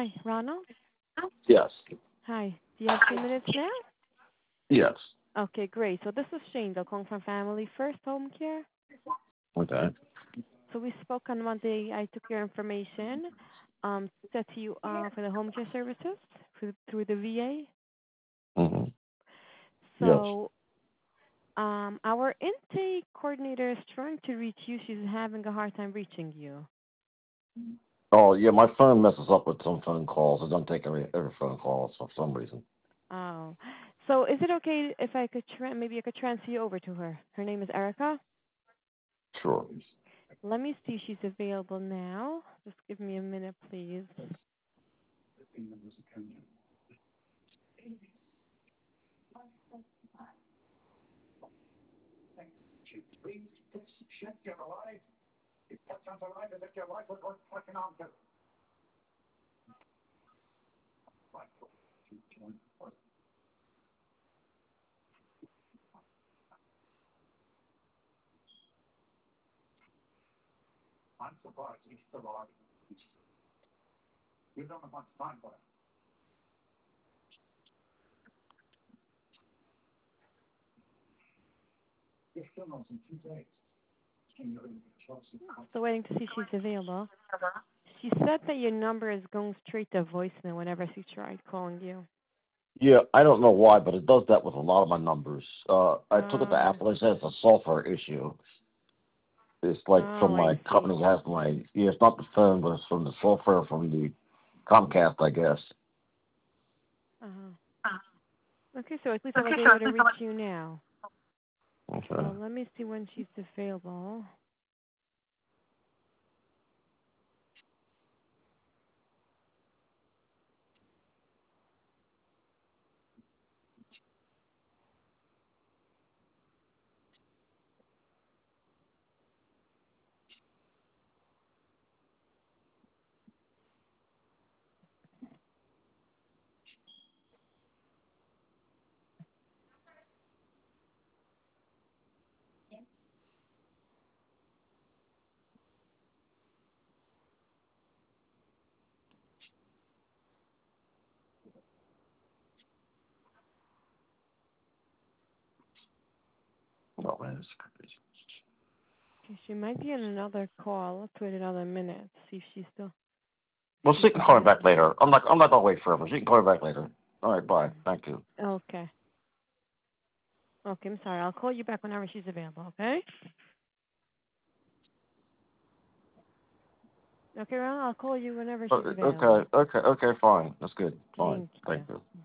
Hi, Ronald. Yes. Hi. Do you have 2 minutes now? Yes. Okay, great. So this is Shane, calling from Family First Home Care. Okay. So we spoke on Monday. I took your information, set you for the home care services through the VA. Mm-hmm. Yes. So our intake coordinator is trying to reach you. She's having a hard time reaching you. Oh, yeah, my phone messes up with some phone calls. It doesn't take every phone call for some reason. Oh. So is it okay if I could maybe I could transfer you over to her? Her name is Erica. Sure. Let me see if she's available now. Just give me a minute, please. Still waiting to see if she's available. She said that your number is going straight to voicemail whenever she tried calling you. Yeah, I don't know why, but it does that with a lot of my numbers. I took it to Oh, Apple. It says it's a software issue. It's like from I my see. company has my, yeah, it's not the phone, but it's from the software from the Comcast, I guess. Uh-huh. Okay, so at least I was able to reach you now. Okay. So let me see when she's available. Oh, man, it's crazy. Okay, she might be in another call. Let's wait another minute. See if she's still Well, she's she can call me back available. later. I'm not gonna wait forever. She can call me back later. All right, bye. Thank you. Okay. Okay, I'm sorry. I'll call you back whenever she's available, okay? Okay, Ron, I'll call you whenever she's available. Okay, fine. That's good. Fine. Thank Thank you. you.